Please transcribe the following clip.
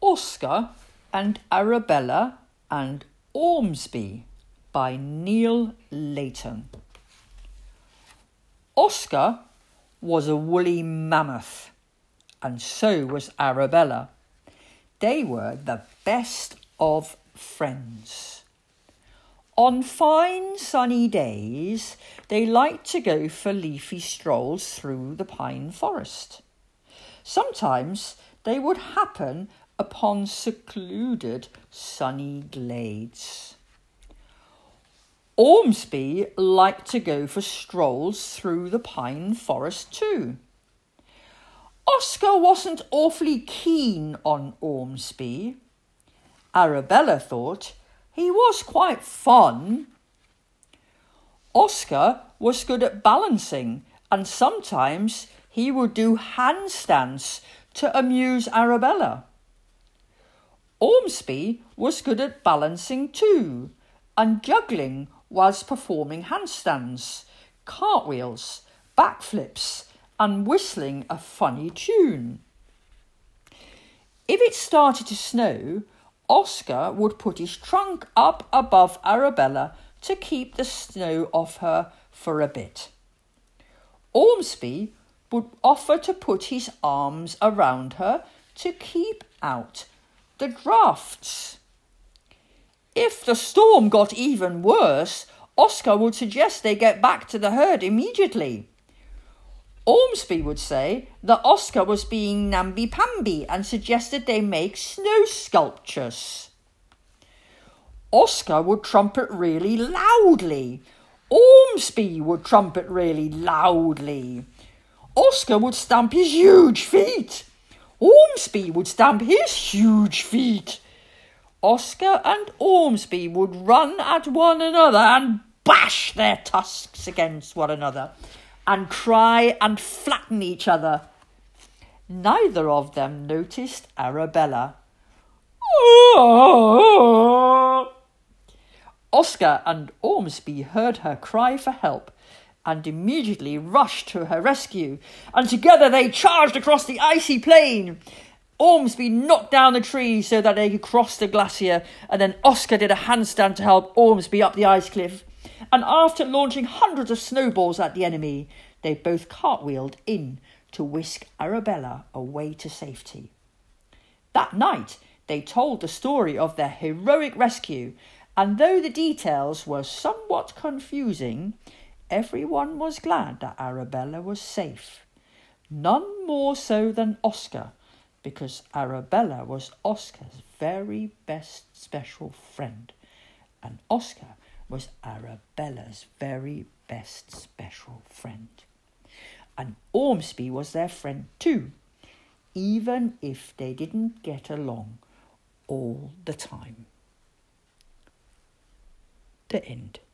Oscar and Arabella and Ormsby by Neil Layton. Oscar was a woolly mammoth, and so was Arabella. They were the best of friends. On fine sunny days, they liked to go for leafy strolls through the pine forest. Sometimes they would happen upon secluded sunny glades. Ormsby liked to go for strolls through the pine forest too. Oscar wasn't awfully keen on Ormsby. Arabella thought he was quite fun. Oscar was good at balancing, and sometimes he would do handstands to amuse Arabella. Ormsby was good at balancing too, and juggling whilst performing handstands, cartwheels, backflips, and whistling a funny tune. If it started to snow, Oscar would put his trunk up above Arabella to keep the snow off her for a bit. Ormsby would offer to put his arms around her to keep out the drafts. If the storm got even worse, Oscar would suggest they get back to the herd immediately. Ormsby would say that Oscar was being namby-pamby and suggested they make snow sculptures. Oscar would trumpet really loudly. Ormsby would trumpet really loudly. Oscar would stamp his huge feet. Ormsby would stamp his huge feet. Oscar and Ormsby would run at one another and bash their tusks against one another and cry and flatten each other. Neither of them noticed Arabella. Oscar and Ormsby heard her cry for help and immediately rushed to her rescue, and together they charged across the icy plain. Ormsby knocked down the tree so that they could cross the glacier, and then Oscar did a handstand to help Ormsby up the ice cliff. And after launching hundreds of snowballs at the enemy, they both cartwheeled in to whisk Arabella away to safety. That night, they told the story of their heroic rescue, and though the details were somewhat confusing, everyone was glad that Arabella was safe. None more so than Oscar, because Arabella was Oscar's very best special friend, and Oscar was Arabella's very best special friend. And Ormsby was their friend too, even if they didn't get along all the time. The end.